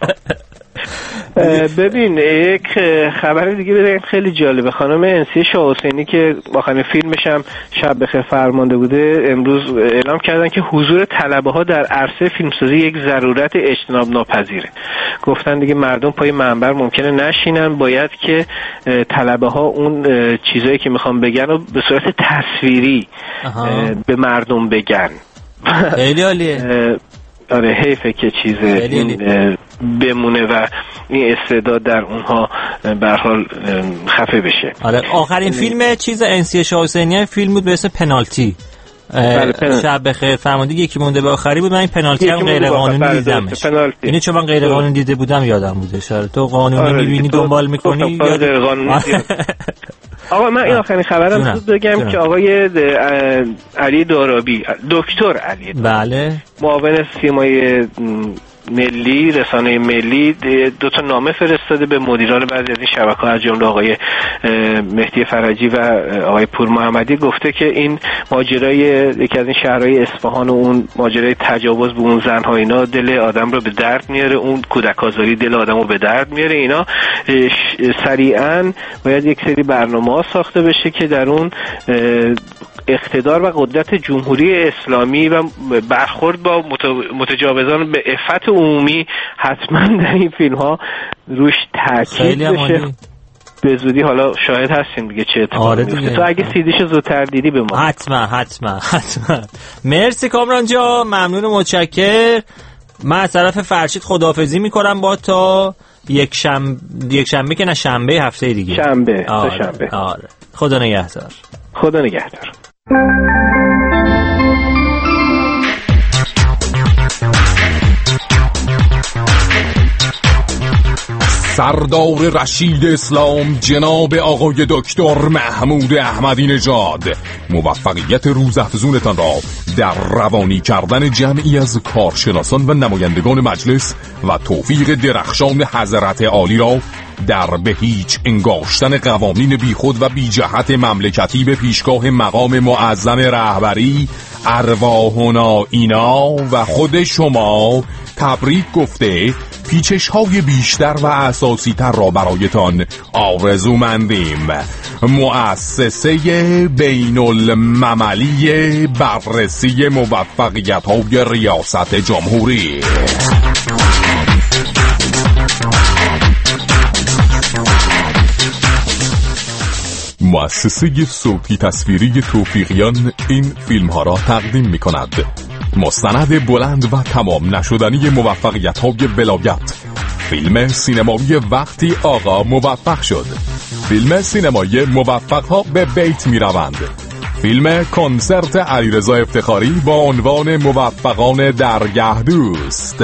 ببین یک خبر دیگه بگم خیلی جالبه. خانم انسی شاه حسینی که آخرین فیلمش هم شب بخیر فرمانده بوده، امروز اعلام کردن که حضور طلبه ها در عرصه فیلمسازی یک ضرورت اجتناب ناپذیره. گفتن دیگه مردم پای منبر ممکنه نشینن، باید که طلبه ها اون چیزایی که میخوان بگن رو به صورت تصویری به مردم بگن. خیلی عالیه. آره حیفه که چیز این بمونه و این استعداد در اونها به هر حال خفه بشه. آره آخرین فیلم چیز انسی شاه حسینی فیلم بود به اسم پنالتی. شب بخیر فرمانده یکی مونده به آخری بود. من این پنالتی هم غیر قانونی دیدمش. اینو چون من غیر قانونی دیده بودم یادم بوده. شاید تو قانونی میبینی دنبال میکنی غیر قانونی. آقا من این آخرین خبرم بود بگم که آقای علی دارابی، دکتر علی بله معاون سیمای ملی، رسانه ملی، دو تا نامه فرستاده به مدیران بعضی از این شبکه‌ها از جمله آقای مهدی فرجی و آقای پور محمدی. گفته که این ماجرای یکی از این شهرهای اصفهان و اون ماجرای تجاوز به اون زن‌ها اینا دل آدم رو به درد میاره، اون کودک آزاری دل آدم رو به درد میاره. اینا سریعاً باید یک سری برنامه‌ها ساخته بشه که در اون اقتدار و قدرت جمهوری اسلامی و برخورد با متجاوزان به عفت عمومی حتما در این فیلم ها روش تاکید بشه. به زودی حالا شاهد هستیم دیگه چه اتفاقی میفته. تو اگه سیدیشو زودتر دیدی به ما حتما حتما حتما. مرسی کامران جا، ممنون و متشکر. من از طرف فرشید خداحافظی میکنم با تا یک شنبه یک شنبه که نه شنبه هفته دیگه. شنبه آره. تا شنبه. آره. خدا نگهدار. خدا نگهدار. سردار رشید اسلام جناب آقای دکتر محمود احمدی نژاد، موفقیت روزافزونتان را در روانی کردن جمعی از کارشناسان و نمایندگان مجلس و توفیق درخشان حضرت عالی را در به هیچ انگاشتن قوانین بیخود و بی جهت مملکتی به پیشگاه مقام معظم رهبری ارواحنا اینا و خود شما تبریک گفته پیچش های بیشتر و اساسی تر را برایتان آرزومندیم. مؤسسه بین المللی بررسی موفقیت های ریاست جمهوری. مؤسسه صوتی تصویری توفیقیان این فیلم ها را تقدیم می کند. مستند بلند و تمام نشدنی موفقیت های ولایت. فیلم سینمایی وقتی آقا موفق شد. فیلم سینمایی موفق ها به بیت می روند. فیلم کنسرت علیرضا افتخاری با عنوان موفقان درگه دوست.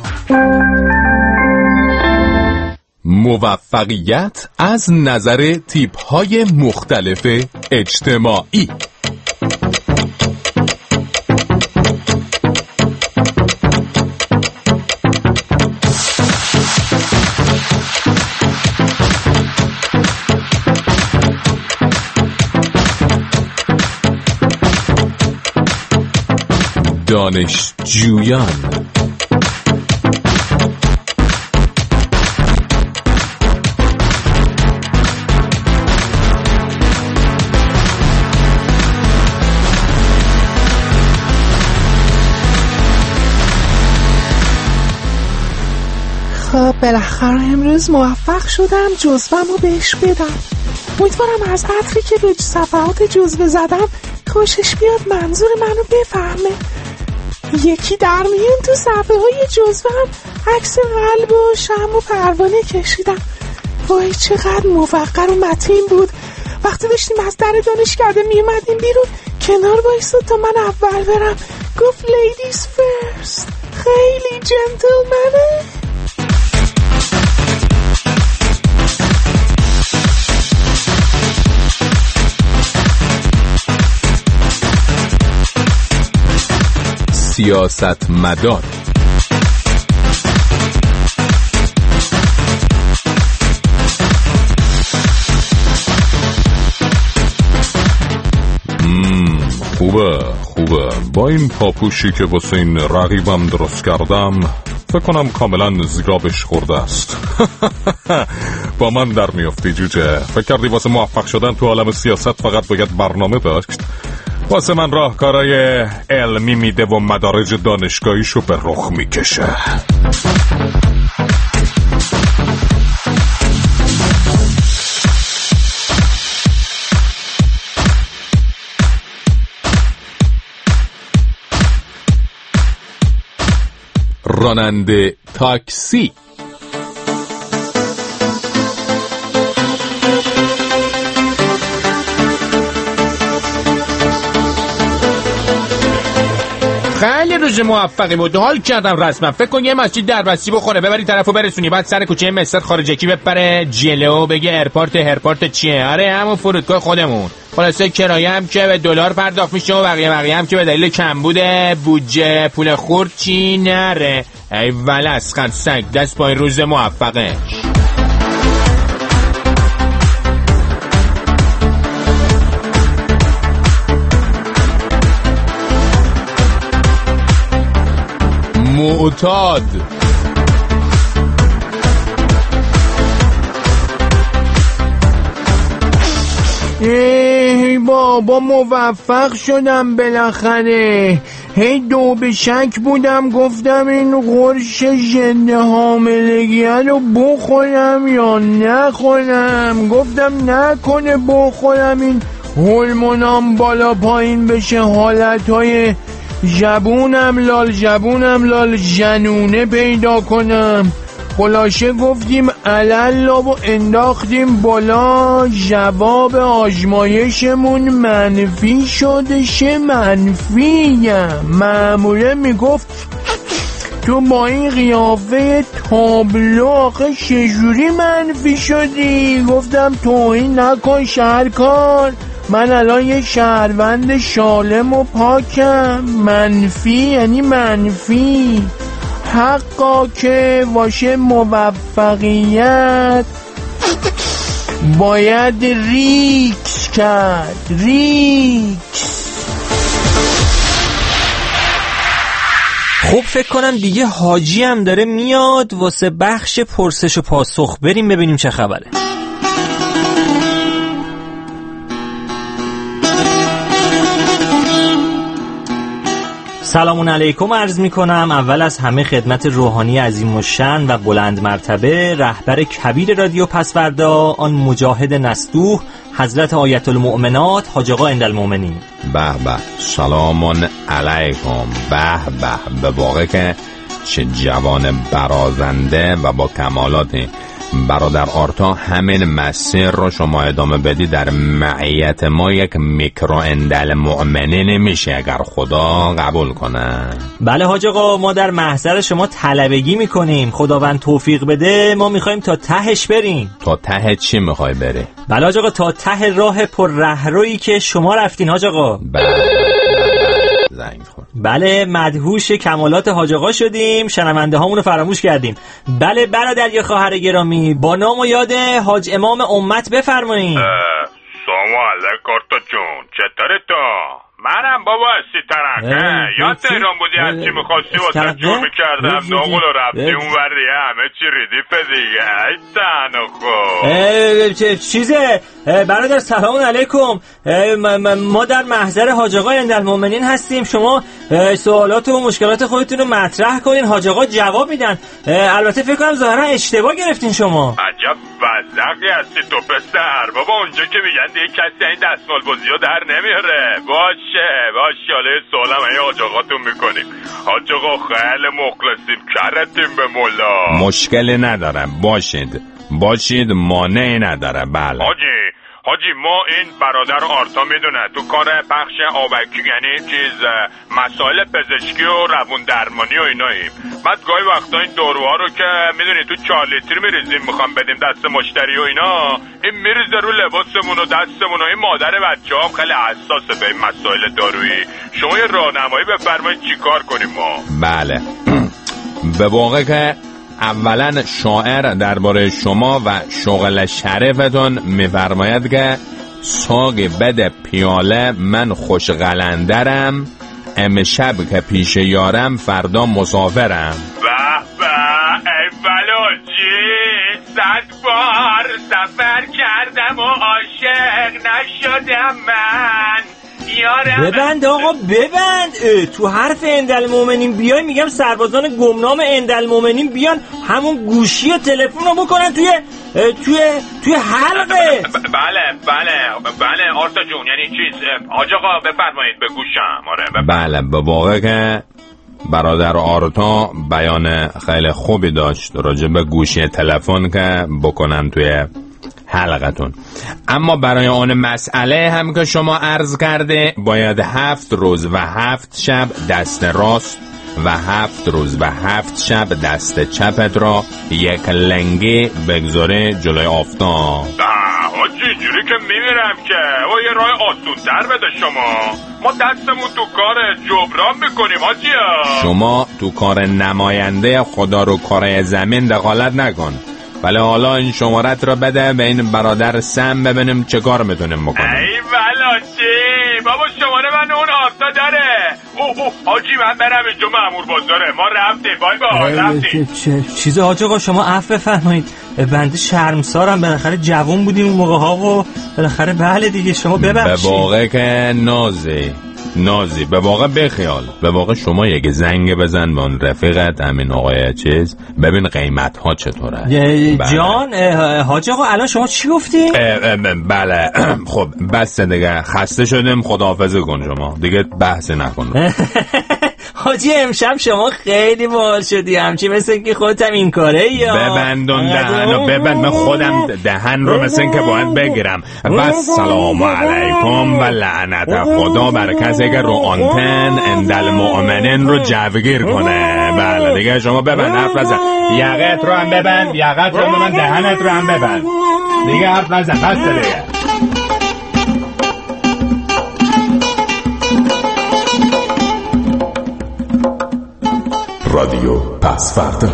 موفقیت از نظر تیپ های مختلف اجتماعی. دانشجویان. خب بالاخره امروز موفق شدم جزوه‌مو بهش بدم. امیدوارم از عطری که به صفحات جزوه زدم خوشش بیاد، منظور منو بفهمه. یکی در میون تو صفحه های جزوه هم عکس قلب و شمع و پروانه کشیدم. وای چقدر موفق و متین بود. وقتی داشتیم از در دانشکده میومدیم بیرون کنار وایساد تا من اول برم، گفت لیدیز فرست. خیلی جنتلمنه. سیاست مدار. خوبه خوبه. با این پاپوشی که واسه این رقیبم درست کردم فکر کنم کاملا زیرابش خورده است. با من در میافتی جوجه. فکر کردی واسه موفق شدن تو عالم سیاست فقط باید برنامه داشت؟ واسه من راهکارای علمی میده و مدارج دانشگاهیشو به رخ میکشه. راننده تاکسی. خیلی روز موفقی بود. حال کردم رسما. فکر کن یه مسجد دربستی بخوره ببری طرفو برسونی، بعد سر کوچه مستر خارجکی بپره جلو بگه ارپورت هرپورت چیه. آره همون فرودگاه خودمون. خلاصه کرایه هم که به دلار پرداخت میشه و بقیه بقیه هم که به دلیل کمبود بودجه پول خورد چی نره. ای ولسخن سگ دست با این روز موفقه. معتاد. ای بابا موفق شدم بالاخره. هی دو به شک بودم، گفتم این قرص ژنده حاملگی رو بخورم یا نخورم. گفتم نکنه بخورم این هورمونام بالا پایین بشه، حالتهای جبونم لال جبونم لال جنونه پیدا کنم. خلاصه گفتیم علالله و انداختیم بالا. جواب آزمایشمون منفی شده. شه منفیم؟ ماموره میگفت تو با این قیافه تابلو آخه چجوری منفی شدی؟ گفتم توهین نکن شهرکار، من الان یه شهروند شالم و پاکم. منفی یعنی منفی. حقا که واشه موفقیت باید ریکس کرد. ریکس. خب فکر کنم دیگه حاجی هم داره میاد واسه بخش پرسش و پاسخ. بریم ببینیم چه خبره. سلام علیکم عرض می کنم. اول از همه خدمت روحانی عظیم الشأن و بلند مرتبه رهبر کبیر رادیو پسوردا، آن مجاهد نستوه، حضرت آیت المؤمنات حاج آقا اندالمؤمنین. به به، سلام علیکم. به به، به واقع که چه جوان برازنده و با کمالاتی. برادر آرتا، همین مسیر رو شما ادامه بدی در معیت ما یک میکرو اندالمؤمنین میشه اگر خدا قبول کنه. بله حاج آقا، ما در محضر شما طلبگی میکنیم. خداوند توفیق بده ما میخوایم تا تهش بریم. تا ته چی میخوای بری؟ بله حاج آقا، تا ته راه پر رهرویی که شما رفتین حاج آقا. بله زنگ خورد. بله مدهوش کمالات حاج آقا شدیم، شنونده هامونو فراموش کردیم. بله برادر یا خواهر گرامی، با نام و یاد حاج امام امت بفرمایید. سلام علیکم آرتا جون، چطوری تو؟ منم بابا هستی ترقه. یا تهران بودی هرچی میخواستی واسه جور میکردم، ناغل رو رفتی اون وردیه همه چی ریدیف دیگه. ای تنو خوب چیزه برادر. سلام علیکم، ما در محضر حاج آقا اندالمؤمنین هستیم. شما سوالات و مشکلات خودتون رو مطرح کنین، حاج آقا جواب میدن. البته فکر کنم ظاهرا اشتباه گرفتین شما. عجب وزقی هستی تو پسر. بابا اونجا که میگن دیگه کسی این دستمال بازی ها در نمیاره. باشه باشه، حالا یه سوالم این حاج آقاتون میکنیم. حاج آقا خیلی مخلصیم، کرتیم به مولا. مشکلی نداره، باشید باشید، مانعی نداره. بله حاجی حاجی ما این برادر آرتا میدونه تو کار پخش آبکی، یعنی چیز مسائل پزشکی و روون درمانی و ایناییم. بعد گاهی وقتا این داروها رو که میدونی تو چهار لیتر میریزیم میخوام بدیم دست مشتری و اینا، این میریزه رو لباسمون و دستمون و این مادر بچه هم خیلی حساسه به این مسائل دارویی. شما یه راهنمایی بفرمایید چی کار کنیم ما؟ بله به واقع که اولا شاعر درباره شما و شغل شریفتون میفرماید که ساق بد پیاله من خوش قلندرم، امشب که پیش یارم فردا مسافرم. به به ای بلوچی، صد بار سفر کردم و عاشق نشدم من. ببند آقا ببند. تو حرف اندالمؤمنین بیای میگم سربازان گمنام اندالمؤمنین بیان همون گوشی تلفن رو بکنن توی توی توی حلقه. بله بله بله آرتا جون، یعنی چیز حاج آقا بفرمایید به گوشم. آره بله به واقع که برادر آرتا بیان خیلی خوبی داشت راجع به گوشی تلفن که بکنن توی حلقتون. اما برای آن مسئله هم که شما عرض کرده باید هفت روز و هفت شب دست راست و هفت روز و هفت شب دست چپت را یک لنگه بگذاره جلوی آفتاب. حاجی جوری که میمیرم که و یه راه آسون تر بده شما. ما دستمون تو کار جبران میکنیم حاجی. شما تو کار نماینده خدا رو کار زمین دخالت نکن. بله حالا این شمارت را بده به این برادر سم ببینیم چه کار میتونیم بکنیم. ای بلاچی بابا شماره من اون آرتا داره. اوه اوه حاجی من برم اینجا مأمور بازاره. ما رفتیم بای بای رفتیم. چیز حاج آقا شما عفو بفرمایید، بنده شرمسارم، بالاخره جوان بودیم اون موقع ها و بالاخره بله دیگه شما ببخشید. به واقع که نازی نازی به واقع بخیال، به واقع شما یک زنگ بزن به اون رفیقت همین آقای چیز، ببین قیمت ها چطوره. بله. جان حاج آقا الان شما چی گفتی؟ بله خب بس دیگه، خسته شدیم، خداحافظی کن شما دیگه، بحث نکن. حاجی امشب شما خیلی باحال شدی، همچی مثل که خودت هم این کاره یا ببندون دهنو ببند، من خودم دهن رو مثل این که باید بگیرم. و سلام علیکم و لعنت خدا بر کسی که رو آنتن اندل مؤمنین رو جوگیر کنه. بله دیگه شما ببند، حرف نزن، یقت رو هم ببند، یقت رو هم ببند، دهنت رو هم ببند دیگه، حرف نزن، بس دیگه. رادیو پس‌فردا.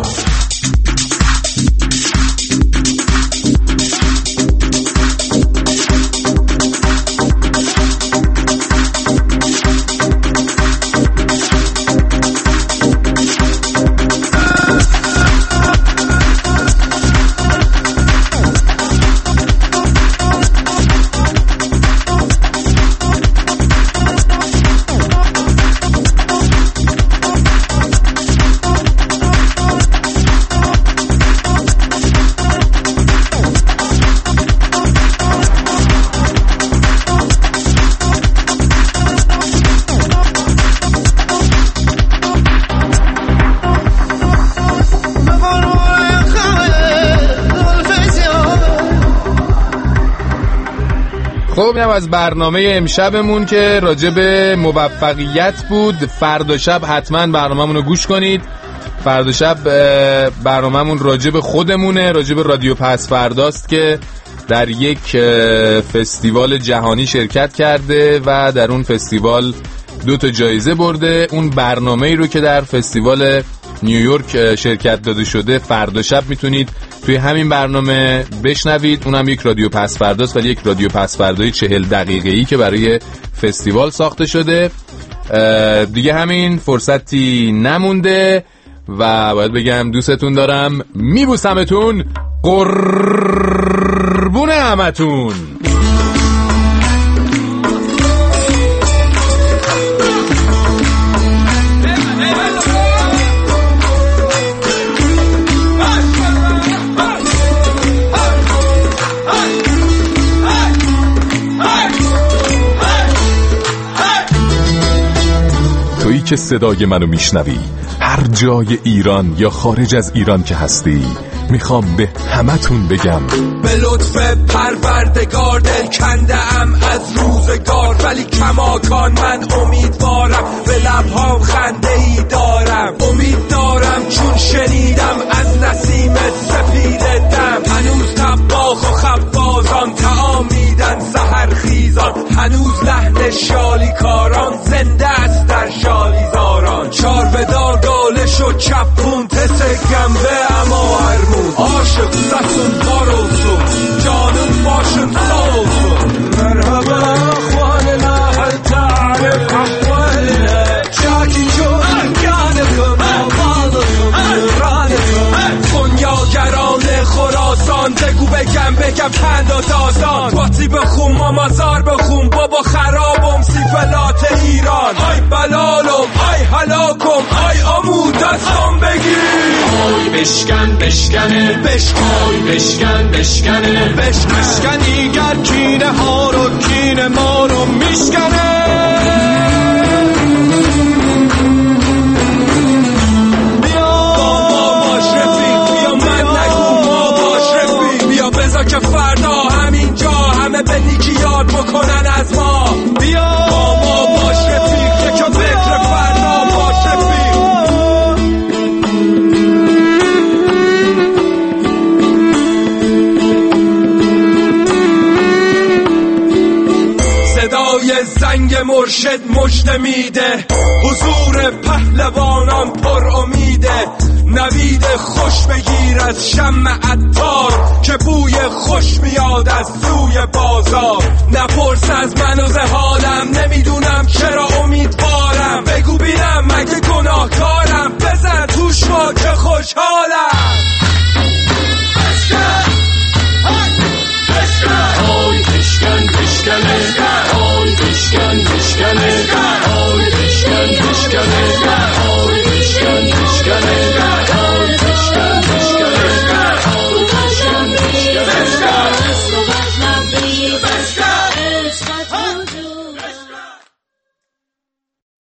خب اینم از برنامه امشبمون که راجع به موفقیت بود. فردا شب حتما برنامه‌مون رو گوش کنید. فردا شب برنامه‌مون راجع به خودمونه، راجع به رادیو پس‌فرداست که در یک فستیوال جهانی شرکت کرده و در اون فستیوال دو تا جایزه برده. اون برنامه‌ای رو که در فستیوال نیویورک شرکت داده شده فردا شب میتونید توی همین برنامه بشنوید. اونم یک رادیو پس‌فرداست، ولی یک رادیو پس‌فردایی چهل دقیقه‌ای که برای فستیوال ساخته شده. دیگه همین، فرصتی نمونده و باید بگم دوستتون دارم، میبوسمتون، قربون همتون. تویی که صدای منو میشنوی هر جای ایران یا خارج از ایران که هستی، میخوام به همتون بگم به لطف پروردگار دل کنده ام از روزگار، ولی کماکان من امیدوارم، به لبهام خنده ای دارم، امید دارم چون شنیدم از نسیم سپید دم، هنوز طباخ و خبازان طعام میدن سحر خیزان، هنوز لحن شالی کاران زنده است در شالی زاران، چار بدار دالش و چپون تس گنبه اما هرمون، عاشق ستون باروسون جانم باشم سالسون، مرحبا اخواننا هل تعرف احوالنا، شاکی جون گانکم آمالکم نورانکم، کنیاگران خراسان بگو بگم بگم پند و داستان، باتی بخون مامازار بخون بابا خرابم سیفلات ایران، آی بلالم آی هلاکم آی آمود دستم بگیر، آی بشکن بشکنه بشکن، آی بشکن بشکنه بشکن، بشکنی گر کینه ها رو کینه ما رو میشکنه، که فردا همینجا همه به نیکی یاد بکنن از ما، بیا با ما باش رفیق، یکا فکر فردا باش رفیق، صدای زنگ مرشد مژده میده، حضور پهلوانان پر امیده، نوید خوش بگیر از شمع عطار که بوی خوش میاد از سوی بازار. نپرس از من و زهالم، نمیدونم چرا امیدوارم، بگو بینم مگه گناهکارم، بزن